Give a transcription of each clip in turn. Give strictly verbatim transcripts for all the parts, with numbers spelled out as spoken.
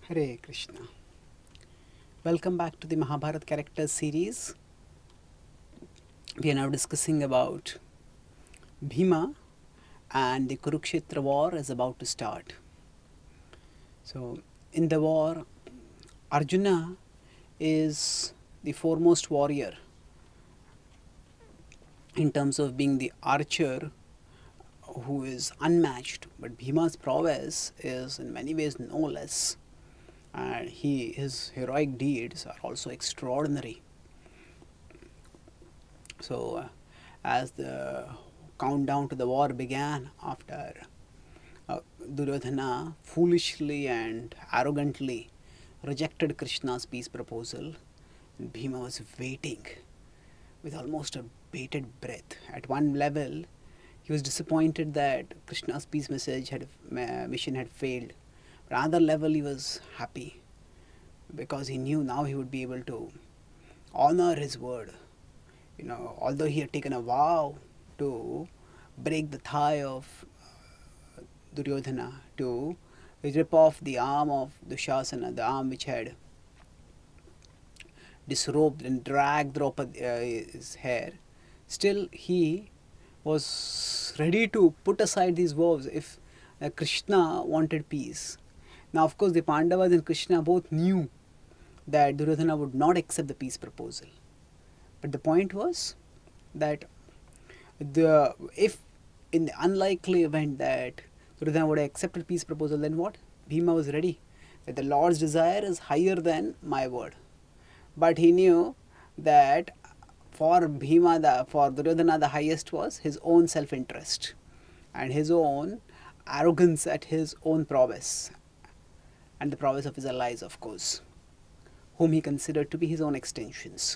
Hare Krishna. Welcome back to the Mahabharata Characters series. We are now discussing about Bhima, and the Kurukshetra war is about to start. So, in the war, Arjuna is the foremost warrior in terms of being the archer who is unmatched, but Bhima's prowess is in many ways no less, and he his heroic deeds are also extraordinary. So, uh, as the countdown to the war began, after uh, Duryodhana foolishly and arrogantly rejected Krishna's peace proposal, Bhima was waiting with almost a bated breath. At one level, he was disappointed that Krishna's peace message had uh, mission had failed. But at another level, he was happy because he knew now he would be able to honor his word. You know, although he had taken a vow to break the thigh of uh, Duryodhana, to rip off the arm of Dushasana, the arm which had disrobed and dragged Draupadi's hair, still he was ready to put aside these vows if uh, Krishna wanted peace. Now, of course, the Pandavas and Krishna both knew that Duryodhana would not accept the peace proposal. But the point was that the if in the unlikely event that Duryodhana would have accepted peace proposal, then what? Bhima was ready. That the Lord's desire is higher than my word. But he knew that for Bhima, the, for Duryodhana, the highest was his own self-interest and his own arrogance at his own prowess and the prowess of his allies, of course, whom he considered to be his own extensions.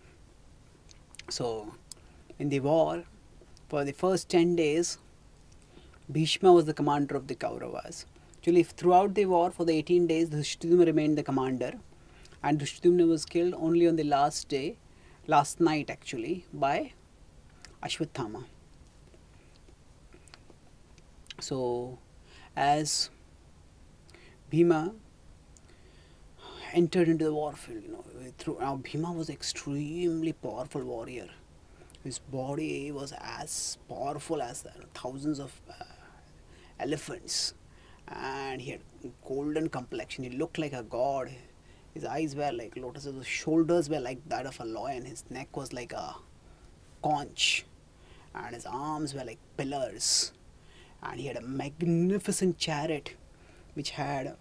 So, in the war, for the first ten days, Bhishma was the commander of the Kauravas. Actually, throughout the war, for the eighteen days, Dhriഷ്ടadhyumna remained the commander, and Dhriഷ്ടadhyumna was killed only on the last day, last night actually, by Ashwathama. So, as Bhima entered into the warfield, you know, through, now Bhima was an extremely powerful warrior. His body was as powerful as the thousands of uh, elephants, and he had golden complexion. He looked like a god. His eyes were like lotuses. His shoulders were like that of a lion. His neck was like a conch, and his arms were like pillars. And he had a magnificent chariot, which had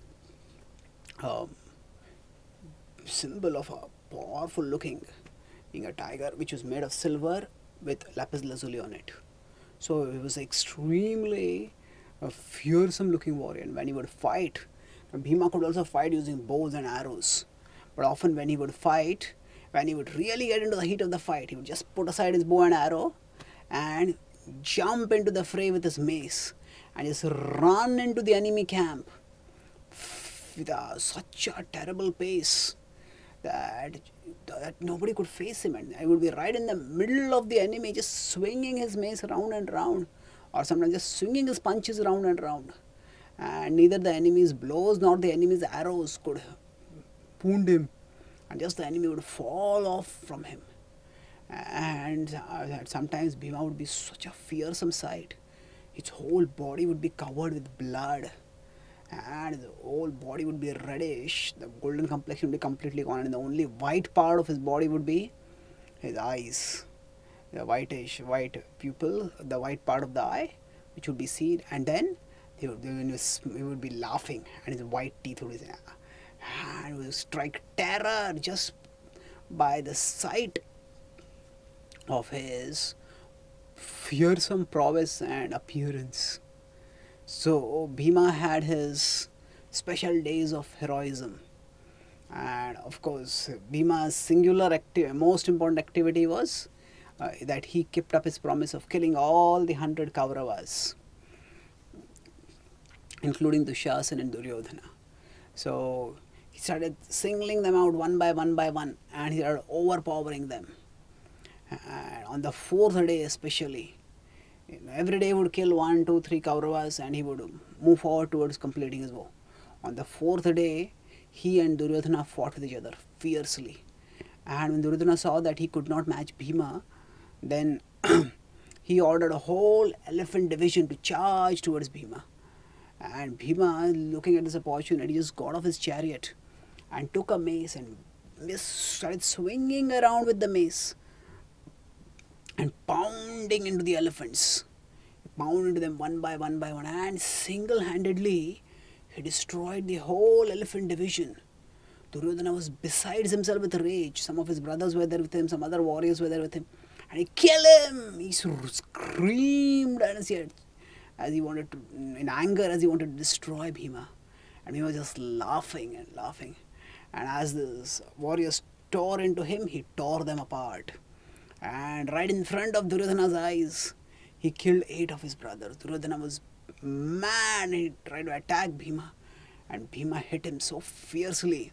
a symbol of a powerful looking, being a tiger, which was made of silver with lapis lazuli on it. So he was extremely a fearsome looking warrior. And when he would fight, Bhima could also fight using bows and arrows. But often when he would fight, when he would really get into the heat of the fight, he would just put aside his bow and arrow and jump into the fray with his mace and just run into the enemy camp with a, such a terrible pace that, that nobody could face him, and I would be right in the middle of the enemy, just swinging his mace round and round, or sometimes just swinging his punches round and round, and neither the enemy's blows nor the enemy's arrows could wound him, and just the enemy would fall off from him. And uh, sometimes Bhima would be such a fearsome sight. His whole body would be covered with blood, and the whole body would be reddish. The golden complexion would be completely gone, and the only white part of his body would be his eyes, the whitish white pupil, the white part of the eye, which would be seen, and then he would, he would be laughing, and his white teeth would be, and would strike terror just by the sight of his fearsome prowess and appearance. So Bhima had his special days of heroism, and of course Bhima's singular acti- most important activity was uh, that he kept up his promise of killing all the hundred Kauravas, including Dushasana and Duryodhana. So he started singling them out one by one by one, and he started overpowering them. And on the fourth day especially, you know, every day he would kill one, two, three Kauravas, and he would move forward towards completing his vow. On the fourth day, he and Duryodhana fought with each other fiercely. And when Duryodhana saw that he could not match Bhima, then he ordered a whole elephant division to charge towards Bhima. And Bhima, looking at this opportunity, just got off his chariot and took a mace and started swinging around with the mace and pounding into the elephants. He pounded into them one by one by one, and single-handedly he destroyed the whole elephant division. Duryodhana was besides himself with rage. Some of his brothers were there with him, some other warriors were there with him. And he killed him! He screamed as he, had, as he wanted to, in anger, as he wanted to destroy Bhima. And he was just laughing and laughing. And as the warriors tore into him, he tore them apart. And right in front of Duryodhana's eyes, he killed eight of his brothers. Duryodhana was mad. He tried to attack Bhima. And Bhima hit him so fiercely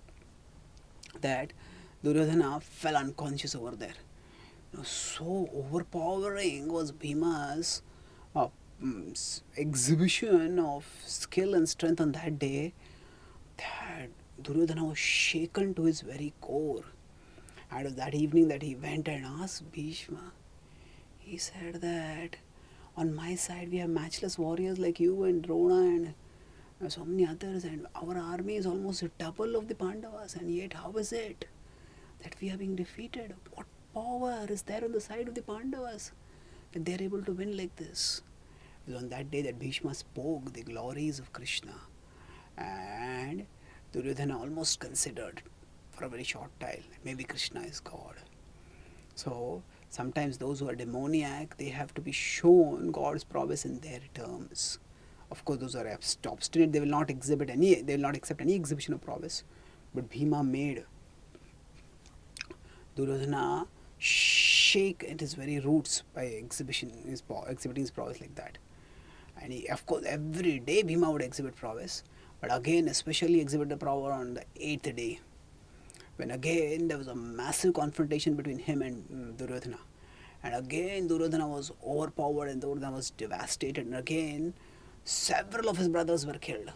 that Duryodhana fell unconscious over there. You know, so overpowering was Bhima's uh, exhibition of skill and strength on that day that Duryodhana was shaken to his very core. And it was that evening that he went and asked Bhishma. He said that on my side we have matchless warriors like you and Drona and uh, so many others, and our army is almost double of the Pandavas, and yet how is it that we are being defeated? What power is there on the side of the Pandavas that they are able to win like this? It was on that day that Bhishma spoke the glories of Krishna, and Duryodhana almost considered for a very short time maybe Krishna is God. So sometimes those who are demoniac, they have to be shown God's prowess in their terms. Of course, those who are obstinate, they will not exhibit any, they will not accept any exhibition of prowess. But Bhima made Duryodhana shake at his very roots by exhibition, his, exhibiting his prowess like that. And he, of course, every day Bhima would exhibit prowess, but again, especially exhibit the power on the eighth day, when again there was a massive confrontation between him and um, Duryodhana. And again, Duryodhana was overpowered and Duryodhana was devastated, and again, several of his brothers were killed.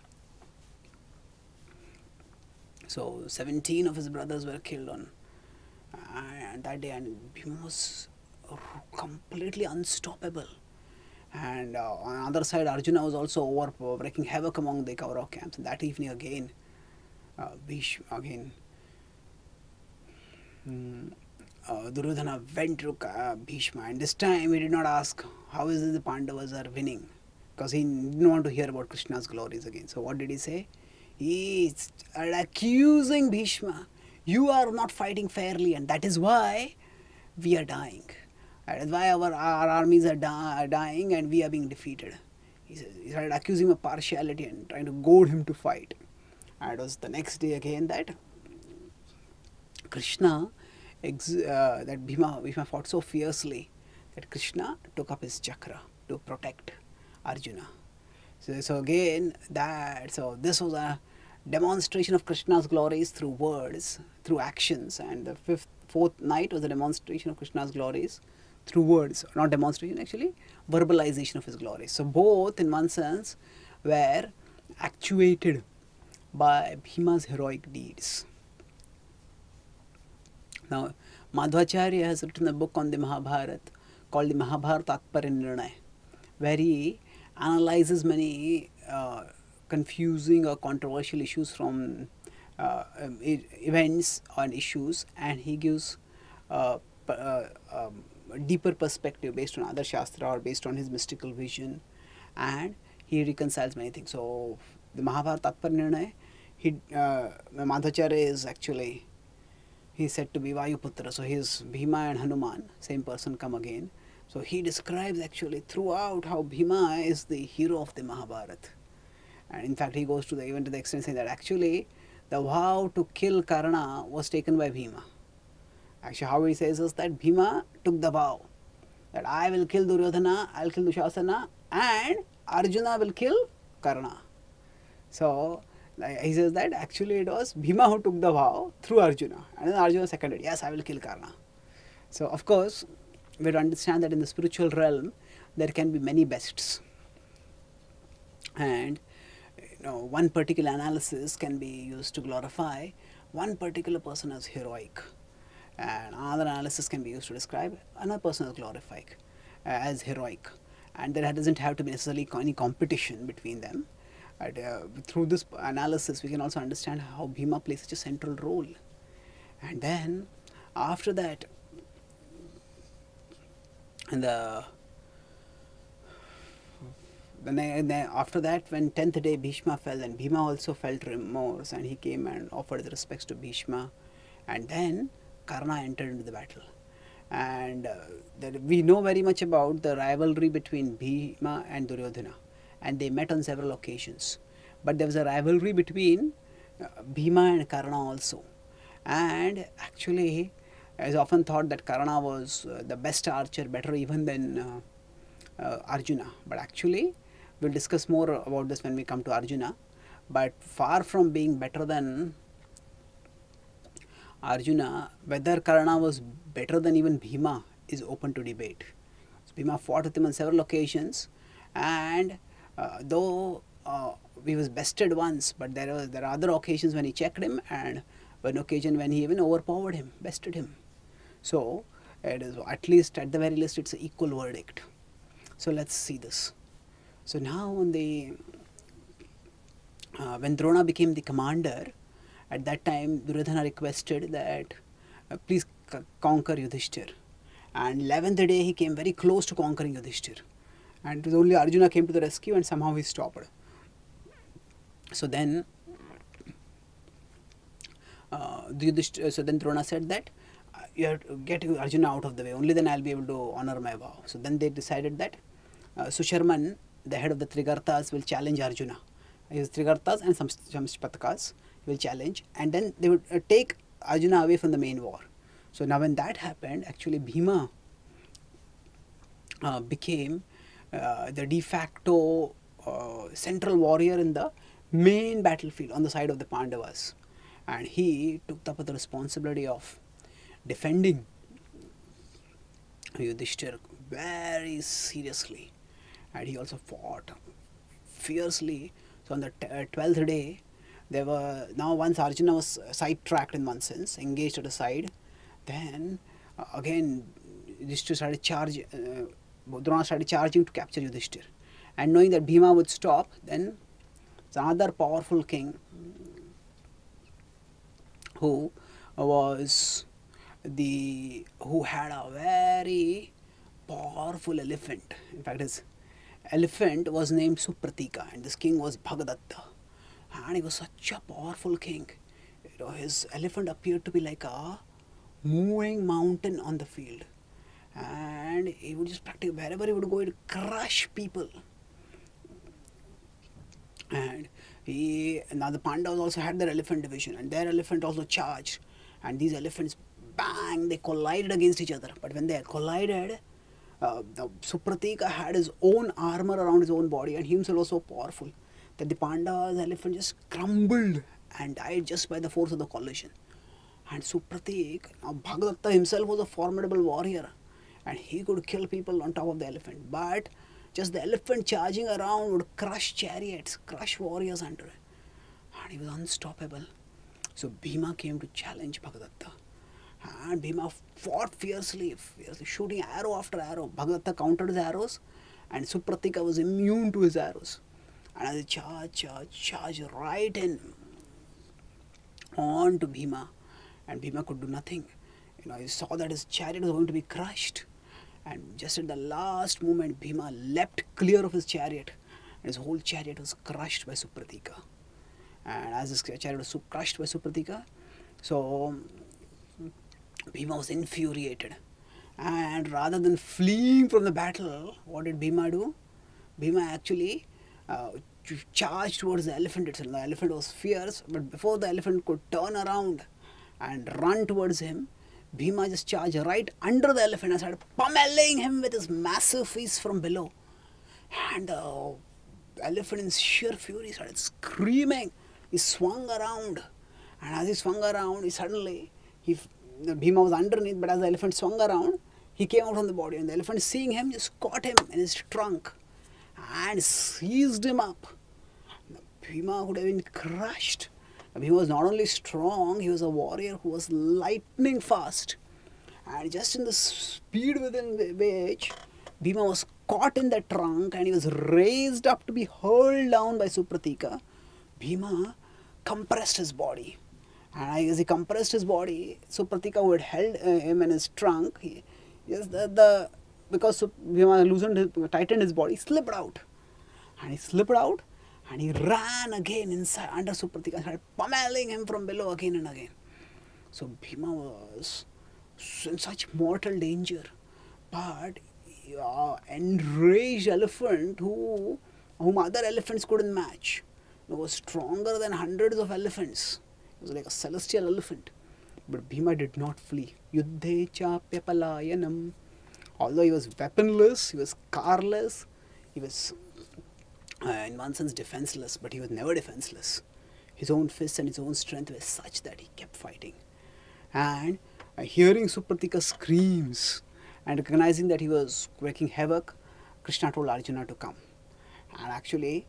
So, seventeen of his brothers were killed on uh, that day, and Bhima was completely unstoppable. And uh, on the other side, Arjuna was also over, uh, wreaking havoc among the Kaurav camps. And that evening again, uh, Bhishma, again, um, uh, Duryodhana went to uh, Bhishma, and this time he did not ask how is it the Pandavas are winning, because he didn't want to hear about Krishna's glories again. So what did he say? He started accusing Bhishma. You are not fighting fairly, and that is why we are dying. That is why our, our armies are di dying and we are being defeated. He, said, he started accusing him of partiality and trying to goad him to fight. And it was the next day again that Krishna, ex uh, that Bhima, Bhima fought so fiercely that Krishna took up his chakra to protect Arjuna. So, so again, that, so this was a demonstration of Krishna's glories through words, through actions, and the fifth, fourth night was a demonstration of Krishna's glories through words, not demonstration actually, verbalization of his glories. So both in one sense were actuated by Bhima's heroic deeds. Now, Madhvacharya has written a book on the Mahabharata called the Mahabharata Tatparya Nirnaya, where he analyzes many uh, confusing or controversial issues from uh, um, events and issues, and he gives uh, uh, um, a deeper perspective based on other Shastra or based on his mystical vision, and he reconciles many things. So the Mahabharata Tatparya Nirnaya, he, uh, Madhvacharya is actually, he is said to be Vayuputra, so he is Bhima and Hanuman, same person come again. So he describes actually throughout how Bhima is the hero of the Mahabharata. And in fact, he goes to the even to the extent saying that actually the vow to kill Karna was taken by Bhima. Actually, how he says is that Bhima took the vow that I will kill Duryodhana, I will kill Dushasana, and Arjuna will kill Karna. So he says that actually it was Bhima who took the vow through Arjuna, and then Arjuna seconded, yes, I will kill Karna. So of course, we have to understand that in the spiritual realm, there can be many bests. And you know, one particular analysis can be used to glorify one particular person as heroic, and another analysis can be used to describe another person as glorific, uh, as heroic, and there doesn't have to be necessarily any competition between them. And, uh, through this analysis, we can also understand how Bhima plays such a central role. And then, after that, and the then, then after that, when tenth day Bhishma fell, and Bhima also felt remorse, and he came and offered his respects to Bhishma, and then Karna entered into the battle. And uh, that we know very much about the rivalry between Bhima and Duryodhana, and they met on several occasions. But there was a rivalry between uh, Bhima and Karna also. And actually, it is often thought that Karna was uh, the best archer, better even than uh, uh, Arjuna. But actually, we'll discuss more about this when we come to Arjuna. But far from being better than Arjuna, whether Karna was better than even Bhima is open to debate. So Bhima fought with him on several occasions, and uh, though uh, he was bested once, but there are, there are other occasions when he checked him, and one occasion when he even overpowered him, bested him. So it is, at least at the very least, it's an equal verdict. So let's see this. So now on the uh, when Drona became the commander, at that time Duryodhana requested that uh, please conquer Yudhishthir, and eleventh day he came very close to conquering Yudhishthir, and it was only Arjuna came to the rescue, and somehow he stopped. So then uh, the Yudhishthir, so then Drona said that uh, you have to get Arjuna out of the way, only then I'll be able to honor my vow. So then they decided that uh, Susharman, the head of the Trigartas, will challenge Arjuna. His Trigartas and some Samshpatakas will challenge, and then they would uh, take Arjuna away from the main war. So now when that happened, actually Bhima uh, became uh, the de facto uh, central warrior in the main battlefield on the side of the Pandavas, and he took up the responsibility of defending Yudhishthir very seriously, and he also fought fiercely. So on the twelfth day, there were, now once Arjuna was sidetracked in one sense, engaged at a side, then uh, again Yudhishthir started charge, uh, Drona started charging to capture Yudhishthir, and knowing that Bhima would stop, then another powerful king who was the who had a very powerful elephant. In fact, his elephant was named Supratika, and this king was Bhagadatta, and he was such a powerful king. You know, his elephant appeared to be like a moving mountain on the field, and he would just practically, wherever he would go, he would crush people. And he, now the Pandavas also had their elephant division, and their elephant also charged, and these elephants, bang, they collided against each other. But when they collided, uh, the Supratika had his own armor around his own body, and he himself was so powerful that the Pandavas' elephant just crumbled and died just by the force of the collision. And Supratik, now Bhagadatta himself was a formidable warrior, and he could kill people on top of the elephant, but just the elephant charging around would crush chariots, crush warriors under it, and he was unstoppable. So Bhima came to challenge Bhagadatta, and Bhima fought fiercely, fiercely, shooting arrow after arrow. Bhagadatta countered his arrows, and Supratika was immune to his arrows. And as he charged, charged, charged right in on to Bhima, and Bhima could do nothing. You know, he saw that his chariot was going to be crushed, and just at the last moment, Bhima leapt clear of his chariot, and his whole chariot was crushed by Supratika. And as his chariot was crushed by Supratika, so Bhima was infuriated, and rather than fleeing from the battle, what did Bhima do? Bhima actually uh, charged towards the elephant itself. The elephant was fierce, but before the elephant could turn around and run towards him, Bhima just charged right under the elephant and started pummeling him with his massive fists from below. And the elephant, in sheer fury, started screaming. He swung around, and as he swung around, he suddenly, he, the Bhima was underneath, but as the elephant swung around, he came out from the body, and the elephant, seeing him, just caught him in his trunk and seized him up. Bhima would have been crushed. Bhima was not only strong, he was a warrior who was lightning fast. And just in the speed within which Bhima was caught in the trunk and he was raised up to be hurled down by Supratika, Bhima compressed his body. And as he compressed his body, Supratika, who had held uh, him in his trunk, he, yes, the, the because Bhima loosened his, tightened his body, slipped out. And he slipped out and he ran again inside under Supratika and started pummeling him from below again and again. So Bhima was in such mortal danger. But uh, enraged elephant who whom other elephants couldn't match. He was stronger than hundreds of elephants. He was like a celestial elephant. But Bhima did not flee. Yuddhe chapya palayanam. Although he was weaponless, he was carless, he was uh, in one sense defenseless, but he was never defenseless. His own fists and his own strength were such that he kept fighting. And uh, hearing Supratika's screams and recognizing that he was wreaking havoc, Krishna told Arjuna to come. And actually,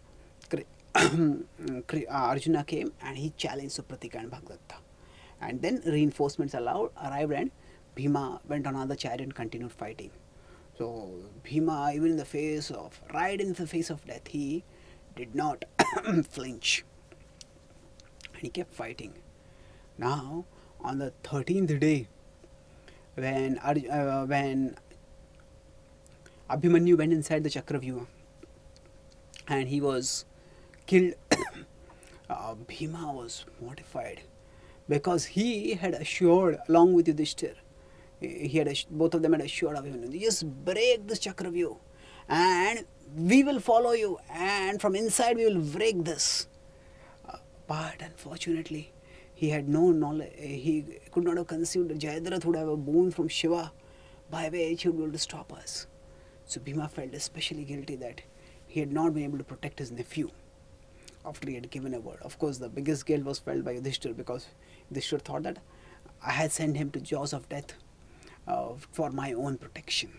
Arjuna came and he challenged Supratika and Bhagdatta. And then reinforcements allowed, arrived and Bhima went on another chariot and continued fighting. So Bhima, even in the face of, right in the face of death, he did not flinch. And he kept fighting. Now, on the thirteenth day, when, uh, when Abhimanyu went inside the Chakravyuha and he was killed, uh, Bhima was mortified because he had assured, along with Yudhishthir, he had both of them had assured Abhimanyu, just break this Chakravyuha and we will follow you, and from inside we will break this. Uh, but unfortunately, he had no knowledge, he could not have conceived that Jayadratha would have a boon from Shiva by which he would be able to stop us. So Bhima felt especially guilty that he had not been able to protect his nephew after he had given a word. Of course, the biggest guilt was felt by Yudhishthir because Yudhishthir thought that I had sent him to jaws of death uh, for my own protection.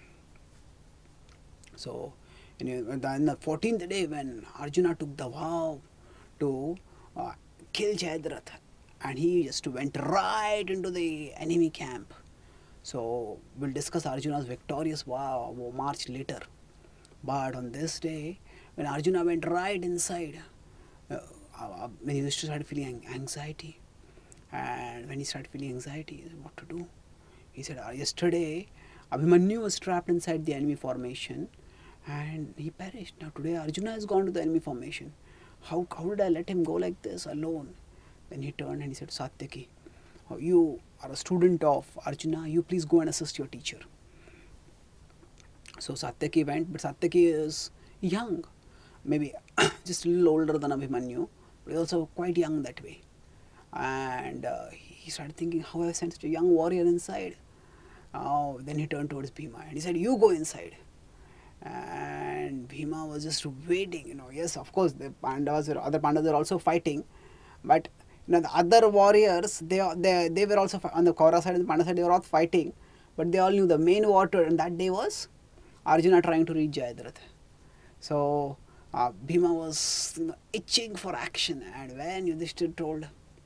So, in the fourteenth day when Arjuna took the vow to uh, kill Jayadratha, and he just went right into the enemy camp. So, we'll discuss Arjuna's victorious vow march later. But on this day, when Arjuna went right inside, uh, uh, when he started feeling anxiety, and when he started feeling anxiety, he said, what to do? He said, uh, yesterday, Abhimanyu was trapped inside the enemy formation, and he perished. Now today, Arjuna has gone to the enemy formation. How, how did I let him go like this alone? Then he turned and he said, Satyaki, you are a student of Arjuna, you please go and assist your teacher. So Satyaki went, but Satyaki is young, maybe just a little older than Abhimanyu, but also quite young that way. And uh, he started thinking, how have I sent such a young warrior inside? Uh, then he turned towards Bhima and he said, you go inside. And Bhima was just waiting, you know, yes, of course, the Pandavas, were, other Pandavas were also fighting, but you know, the other warriors, they, they, they were also, on the Kaura side and the Pandava side, they were all fighting, but they all knew the main warrior, and that day was Arjuna trying to reach Jayadratha. So, uh, Bhima was you know, itching for action, and when Yudhishthir told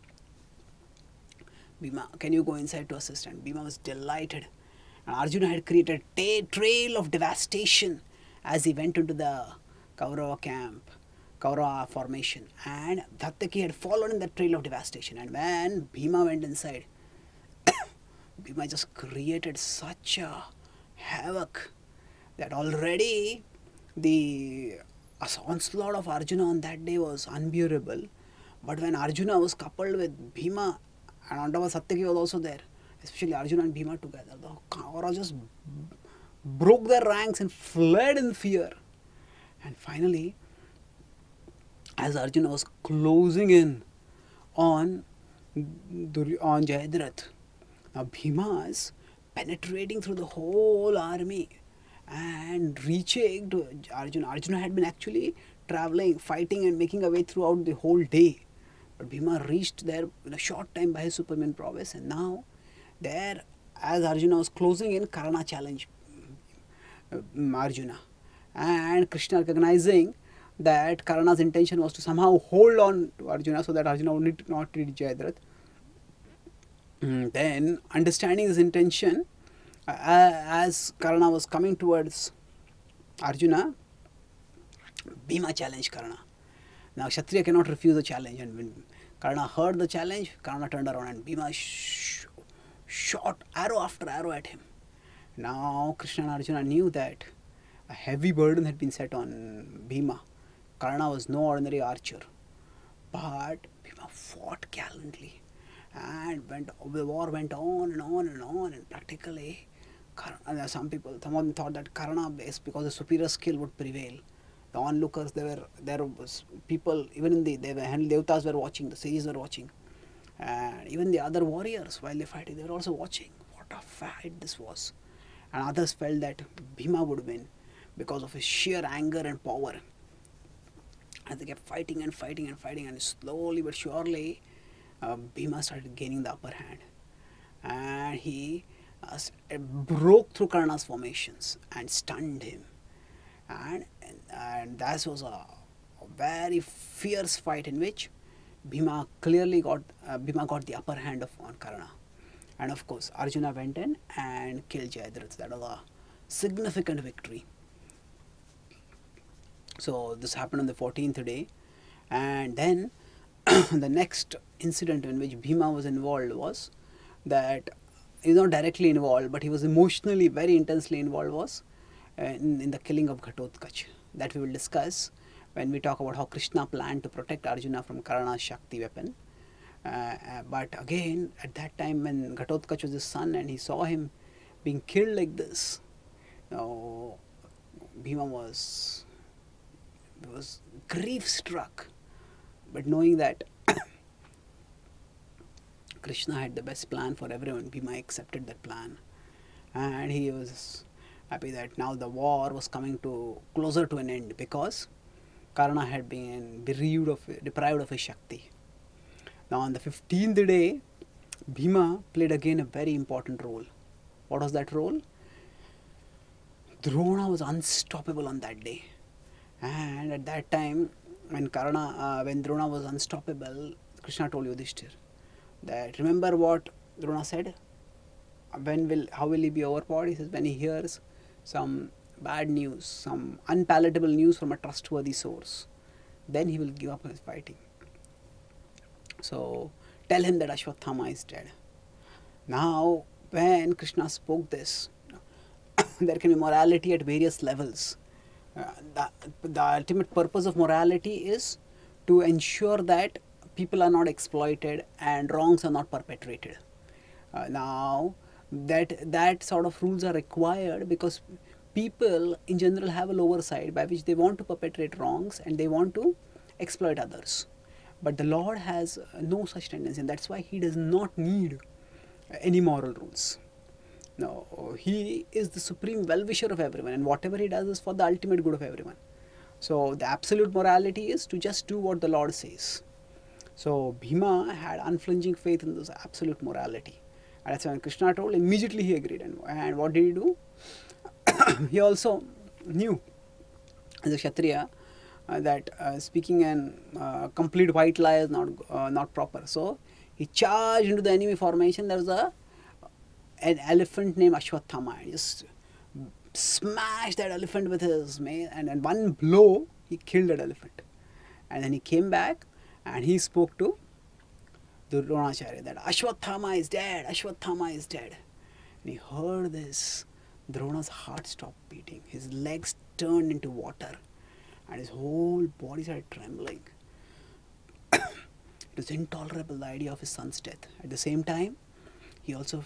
Bhima, can you go inside to assist? And Bhima was delighted. And Arjuna had created a trail of devastation as he went into the Kaurava camp, Kaurava formation. And Satyaki had followed in that trail of devastation. And when Bhima went inside, Bhima just created such a havoc that already the onslaught of Arjuna on that day was unbearable. But when Arjuna was coupled with Bhima, and on top of Satyaki was also there, especially Arjuna and Bhima together, the Kauravas just broke their ranks and fled in fear. And finally, as Arjuna was closing in on, on Jayadratha, now Bhima is penetrating through the whole army and reaching to Arjuna. Arjuna had been actually traveling, fighting and making a way throughout the whole day. But Bhima reached there in a short time by his superman prowess, and now there, as Arjuna was closing in, Karna challenged uh, Arjuna. And Krishna, recognizing that Karna's intention was to somehow hold on to Arjuna so that Arjuna would not reach Jayadratha. Mm, then, understanding his intention, uh, as Karna was coming towards Arjuna, Bhima challenged Karna. Now, Kshatriya cannot refuse the challenge, and when Karna heard the challenge, Karna turned around and Bhima sh shot arrow after arrow at him. Now, Krishna and Arjuna knew that a heavy burden had been set on Bhima. Karna was no ordinary archer, but Bhima fought gallantly, and went, the war went on and on and on, and practically, Karna, some people, some of them thought that Karna, because the superior skill would prevail. The onlookers, there were there was people, even in the they were Devtas were watching, the sages were watching, and even the other warriors while they fighting, they were also watching. What a fight this was! And others felt that Bhima would win because of his sheer anger and power. And they kept fighting and fighting and fighting, and slowly but surely, uh, Bhima started gaining the upper hand, and he uh, broke through Karna's formations and stunned him. And, and, and that was a, a very fierce fight in which Bhima clearly got uh, Bhima got the upper hand of on Karna. And of course, Arjuna went in and killed Jayadratha. That was a significant victory. So this happened on the fourteenth day, and then the next incident in which Bhima was involved was that he was not directly involved, but he was emotionally very intensely involved was uh, in, in the killing of Ghatotkacha. That we will discuss when we talk about how Krishna planned to protect Arjuna from Karna's Shakti weapon. Uh, uh, but again, at that time when Ghatotkacha was his son and he saw him being killed like this, you know, Bhima was was grief struck, but knowing that Krishna had the best plan for everyone, Bhima accepted that plan, and he was happy that now the war was coming to closer to an end because Karna had been bereaved of deprived of his Shakti. Now on the fifteenth day, Bhima played again a very important role. What was that role? Drona was unstoppable on that day. And at that time, when Karna, uh, when Drona was unstoppable, Krishna told Yudhishthir that remember what Drona said. When will, how will he be overpowered? He says when he hears some bad news, some unpalatable news from a trustworthy source, then he will give up his fighting. So tell him that Ashwatthama is dead. Now, when Krishna spoke this, there can be morality at various levels. Uh, the, the ultimate purpose of morality is to ensure that people are not exploited and wrongs are not perpetrated. Uh, now, that, that sort of rules are required because people in general have a lower side by which they want to perpetrate wrongs and they want to exploit others. But the Lord has no such tendency, and that's why he does not need any moral rules. No, he is the supreme well-wisher of everyone, and whatever he does is for the ultimate good of everyone. So the absolute morality is to just do what the Lord says. So Bhima had unflinching faith in this absolute morality. And that's when Krishna told, immediately he agreed. And, and what did he do? He also knew, as a Kshatriya, uh, that uh, speaking an uh, complete white lie is not, uh, not proper. So he charged into the enemy formation. There was a an elephant named Ashwatthama, and just smashed that elephant with his mace, and in one blow he killed that elephant. And then he came back and he spoke to Dronacharya that Ashwatthama is dead, Ashwatthama is dead. And he heard this, Drona's heart stopped beating, his legs turned into water and his whole body started trembling. It was intolerable, the idea of his son's death. At the same time, he also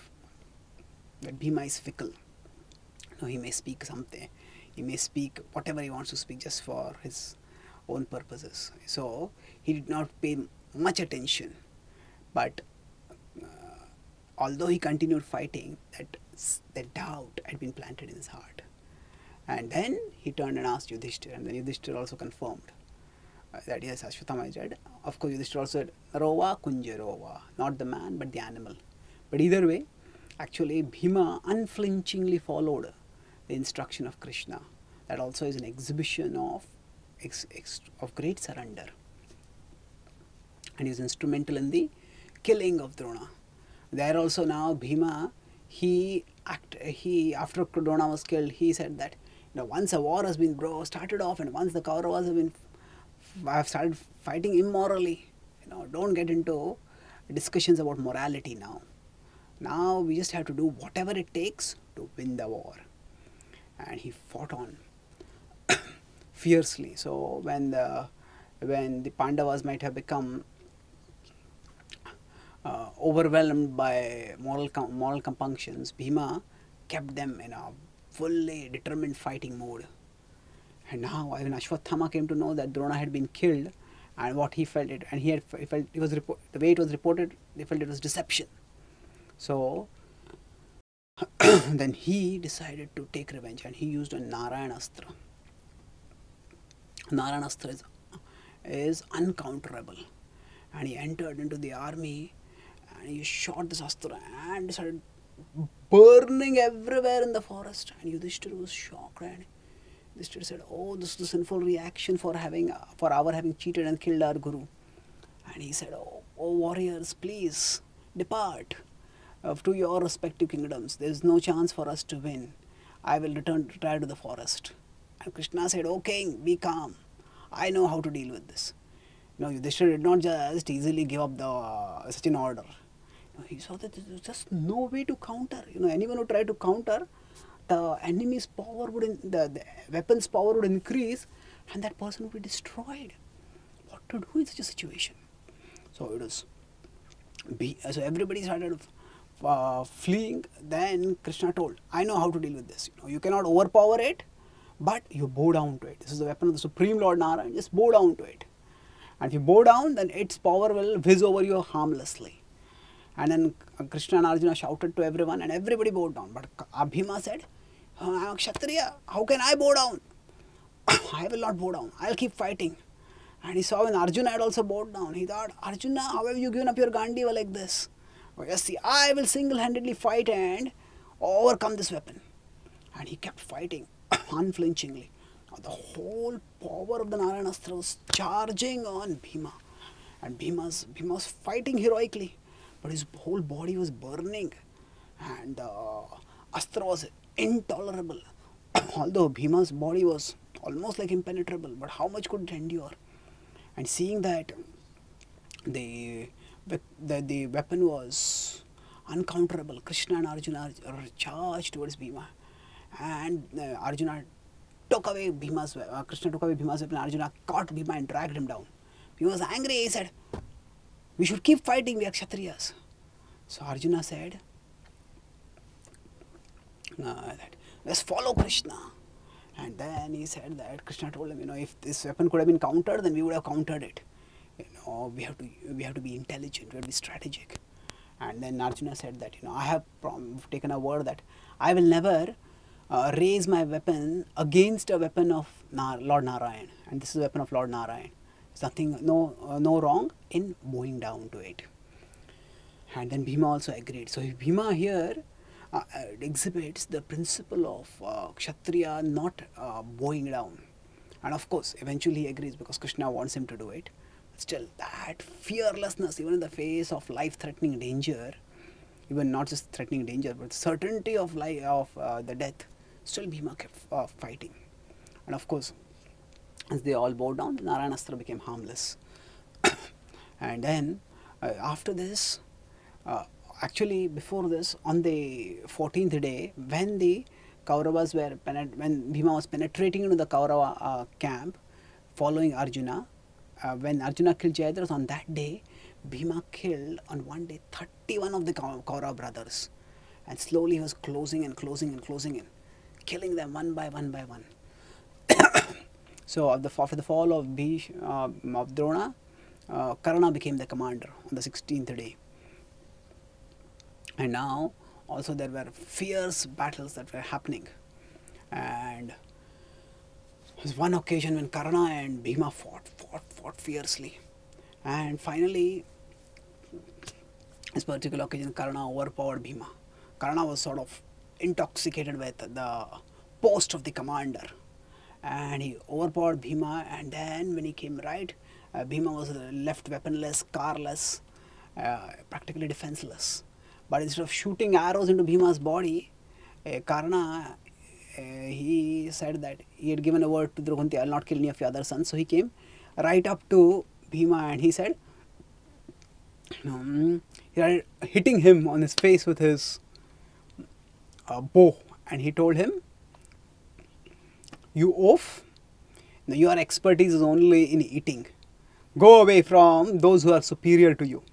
that Bhima is fickle. No, he may speak something, he may speak whatever he wants to speak just for his own purposes. So he did not pay much attention, but uh, although he continued fighting, that the doubt had been planted in his heart. And then he turned and asked Yudhishthira, and then Yudhishthira also confirmed uh, that yes, Ashwatthama is dead. Of course, Yudhishthira also said, Rova Kunjarova, not the man but the animal. But either way, actually Bhima unflinchingly followed the instruction of Krishna. That also is an exhibition of ex, ex, of great surrender, and he was instrumental in the killing of Drona. There also now Bhima, he act he after Drona was killed, he said that, you know, once a war has been bro started off, and once the Kauravas have been have started fighting immorally, you know, don't get into discussions about morality now. Now we just have to do whatever it takes to win the war. And he fought on fiercely. So when the when the Pandavas might have become uh, overwhelmed by moral com moral compunctions, Bhima kept them in a fully determined fighting mode. And now when Ashwatthama came to know that Drona had been killed, and what he felt it, and he had he felt it was report, the way it was reported, they felt it was deception. So then he decided to take revenge, and he used a Narayanastra. Narayanastra is, is uncounterable, and he entered into the army, and he shot this astra and started burning everywhere in the forest. And Yudhishthira was shocked, and Yudhishthira said, "Oh, this is the sinful reaction for having uh, for our having cheated and killed our guru." And he said, "Oh, oh warriors, please depart uh, to your respective kingdoms. There is no chance for us to win. I will return retire to the forest." And Krishna said, "O king, be calm. I know how to deal with this." No, Yudhishthira did not just easily give up the uh, such an order. No, he saw that there was just no way to counter. You know, anyone who tried to counter, the enemy's power would in, the, the weapon's power would increase, and that person would be destroyed. What to do in such a situation? So it was. Be, so everybody started uh, fleeing. Then Krishna told, "I know how to deal with this. You know, you cannot overpower it, but you bow down to it. This is the weapon of the Supreme Lord Narayan. Just bow down to it. And if you bow down, then its power will whiz over you harmlessly." And then Krishna and Arjuna shouted to everyone, and everybody bowed down. But Bhima said, "I am a Kshatriya. How can I bow down? I will not bow down. I will keep fighting." And he saw when Arjuna had also bowed down. He thought, "Arjuna, how have you given up your Gandiva like this? Oh, yes, see, I will single-handedly fight and overcome this weapon." And he kept fighting unflinchingly. Now, the whole power of the Narayanastra was charging on Bhima. And Bhima's, Bhima was fighting heroically, but his whole body was burning. And the uh, Astra was intolerable. Although Bhima's body was almost like impenetrable, but how much could it endure? And seeing that the, the, the weapon was uncounterable, Krishna and Arjuna charged towards Bhima. And uh, Arjuna took away Bhima's, uh, Krishna took away Bhima's weapon, Arjuna caught Bhima and dragged him down. Bhima was angry. He said, "We should keep fighting, we are Kshatriyas." So Arjuna said, uh, that, "Let's follow Krishna." And then he said that Krishna told him, you know, if this weapon could have been countered, then we would have countered it. You know, we have to, we have to be intelligent, we have to be strategic. And then Arjuna said that, you know, I have taken a word that I will never uh, raise my weapon against a weapon of Nar Lord Narayan. And this is a weapon of Lord Narayan. There's nothing, no, uh, no wrong in bowing down to it. And then Bhima also agreed. So Bhima here uh, exhibits the principle of uh, Kshatriya not uh, bowing down. And of course, eventually he agrees because Krishna wants him to do it. But still, that fearlessness, even in the face of life-threatening danger, even not just threatening danger, but certainty of life, of uh, the death, still Bhima kept uh, fighting. And of course, as they all bowed down, Narayanastra became harmless. And then, uh, after this, uh, actually before this, on the fourteenth day, when the Kauravas were, when Bhima was penetrating into the Kaurava uh, camp, following Arjuna, uh, when Arjuna killed Jayadras, on that day, Bhima killed on one day thirty-one of the Kaurava brothers. And slowly he was closing and closing and closing in, killing them one by one by one. So after the, after the fall of, Bhish, uh, of Drona, uh, Karna became the commander on the sixteenth day. And now also there were fierce battles that were happening. And there was one occasion when Karna and Bhima fought, fought, fought fiercely. And finally, this particular occasion, Karna overpowered Bhima. Karna was sort of intoxicated with the post of the commander. and he overpowered Bhima. And then when he came right, uh, Bhima was left weaponless, carless, uh, practically defenseless. But instead of shooting arrows into Bhima's body, uh, Karna, uh, he said that he had given a word to Dragunti, I will not kill any of your other sons. So he came right up to Bhima and he said, um, he started hitting him on his face with his uh, bow, and he told him, you oaf, now your expertise is only in eating. Go away from those who are superior to you.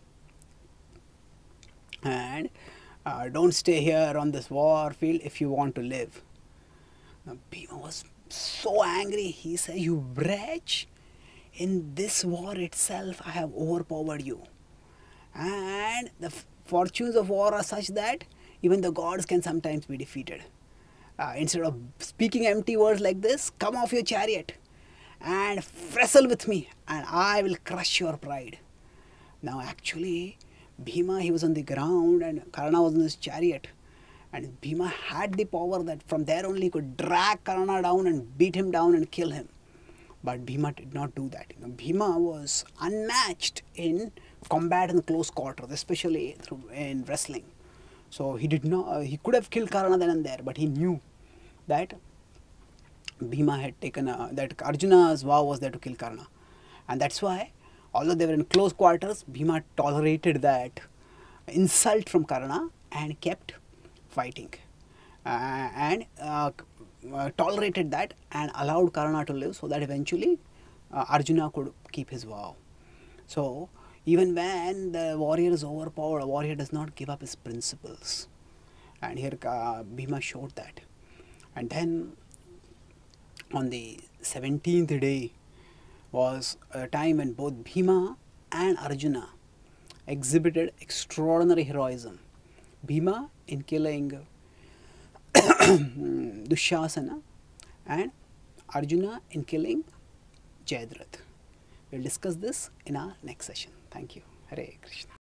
And uh, don't stay here on this war field if you want to live. Now Bhima was so angry. He said, you wretch, in this war itself I have overpowered you. And the fortunes of war are such that even the gods can sometimes be defeated. Uh, instead of speaking empty words like this, come off your chariot and wrestle with me and I will crush your pride. Now actually Bhima, he was on the ground and Karna was in his chariot, and Bhima had the power that from there only he could drag Karna down and beat him down and kill him. But Bhima did not do that. You know, Bhima was unmatched in combat in close quarters, especially through, in wrestling. So he did not. Uh, he could have killed Karna then and there, but he knew that Bhima had taken a, that Arjuna's vow was there to kill Karna, and that's why, although they were in close quarters, Bhima tolerated that insult from Karna and kept fighting, uh, and uh, uh, tolerated that and allowed Karna to live, so that eventually uh, Arjuna could keep his vow. So even when the warrior is overpowered, a warrior does not give up his principles, and here uh, Bhima showed that. And then on the seventeenth day was a time when both Bhima and Arjuna exhibited extraordinary heroism. Bhima in killing Dushasana, and Arjuna in killing Jayadratha. We will discuss this in our next session. Thank you. Hare Krishna.